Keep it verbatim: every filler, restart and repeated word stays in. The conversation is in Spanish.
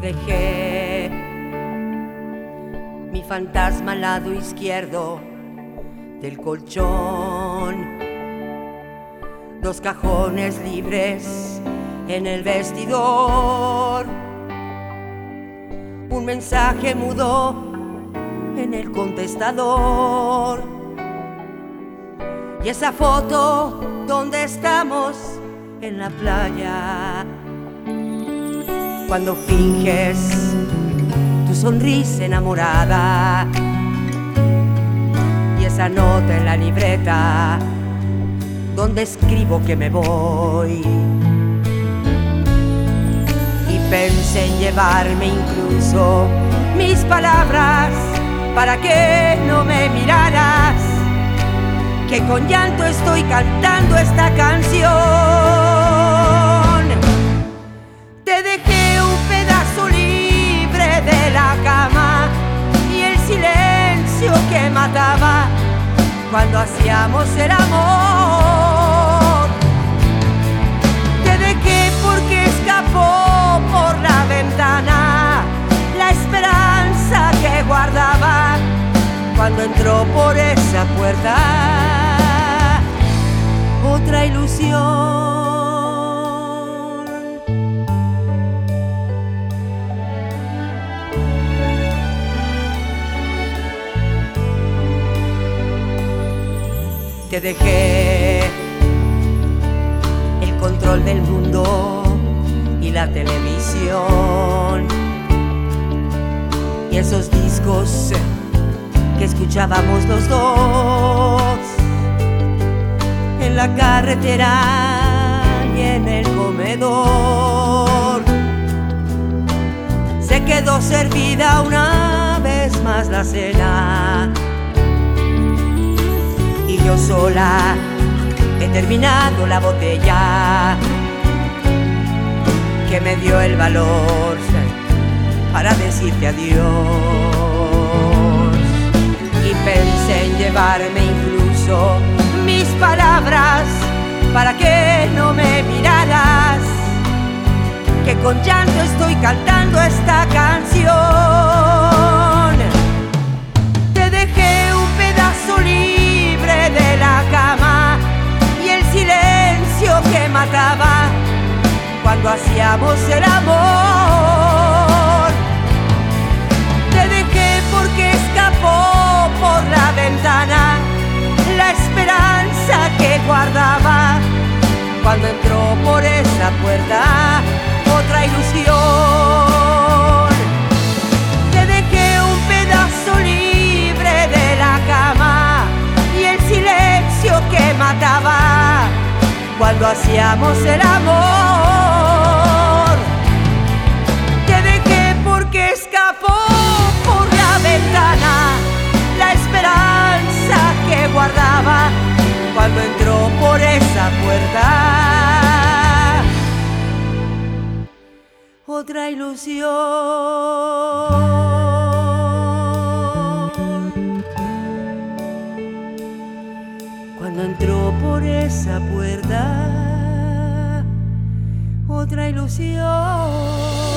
dejé mi fantasma al lado izquierdo del colchón, dos cajones libres en el vestidor, un mensaje mudo en el contestador, y esa foto donde estamos en la playa, cuando finges tu sonrisa enamorada, y esa nota en la libreta donde escribo que me voy. Y pensé en llevarme incluso mis palabras para que no me miraras, que con llanto estoy cantando esta canción. Te dejé un pedazo libre de la cama y el silencio que mataba cuando hacíamos el amor. Te dejé porque escapó por la ventana la esperanza que guardaba cuando entró por esa puerta otra ilusión. Te dejé el control del mundo y la televisión y esos discos que escuchábamos los dos en la carretera y en el comedor. Se quedó servida una vez más la cena y yo sola he terminado la botella que me dio el valor para decirte adiós. Y pensé en llevarme incluso mis palabras para que no me miraras, que con llanto estoy cantando esta canción. Te dejé un pedazo libre de la cama y el silencio que mataba cuando hacíamos el amor. Te dejé porque escapó por la ventana la esperanza que guardaba cuando entró por esa puerta otra ilusión. Te dejé un pedazo libre de la cama y el silencio que mataba cuando hacíamos el amor. Te dejé porque escapó por la ventana la esperanza que guardaba cuando entró por esa puerta otra ilusión. Cuando entró por esa puerta otra ilusión.